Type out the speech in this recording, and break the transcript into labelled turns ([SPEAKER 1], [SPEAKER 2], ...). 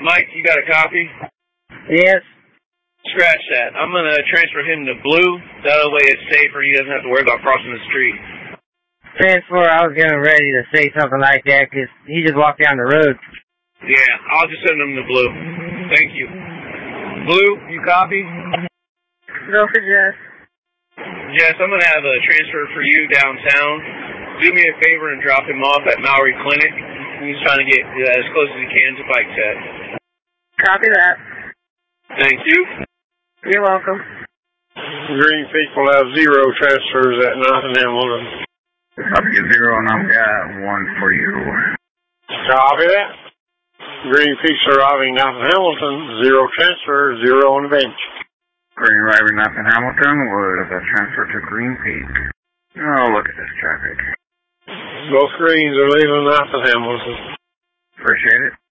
[SPEAKER 1] Mike, you got a copy?
[SPEAKER 2] Yes.
[SPEAKER 1] Scratch that. I'm going to transfer him to blue. That way it's safer. He doesn't have to worry about crossing the street.
[SPEAKER 2] Transfer, I was getting ready to say something like that because he just walked down the road.
[SPEAKER 1] Yeah, I'll just send him to blue. Thank you. Blue, you copy?
[SPEAKER 3] Go for Jess.
[SPEAKER 1] Jess, I'm going to have a transfer for you downtown. Do me a favor and drop him off at Maury Clinic. He's trying to get as close as he can to Bike Tech.
[SPEAKER 3] Copy that.
[SPEAKER 1] Thank you.
[SPEAKER 3] You're welcome.
[SPEAKER 4] Green Peak will have 0 transfers at North and Hamilton.
[SPEAKER 5] Copy 0, and I've got 1 for you.
[SPEAKER 4] Copy that. Green Peak's arriving North and Hamilton, 0 transfer, 0 on the bench.
[SPEAKER 5] Green arriving North and Hamilton with a transfer to Green Peak. Oh, look at this traffic.
[SPEAKER 4] Both greens are leaving North and Hamilton.
[SPEAKER 5] Appreciate it.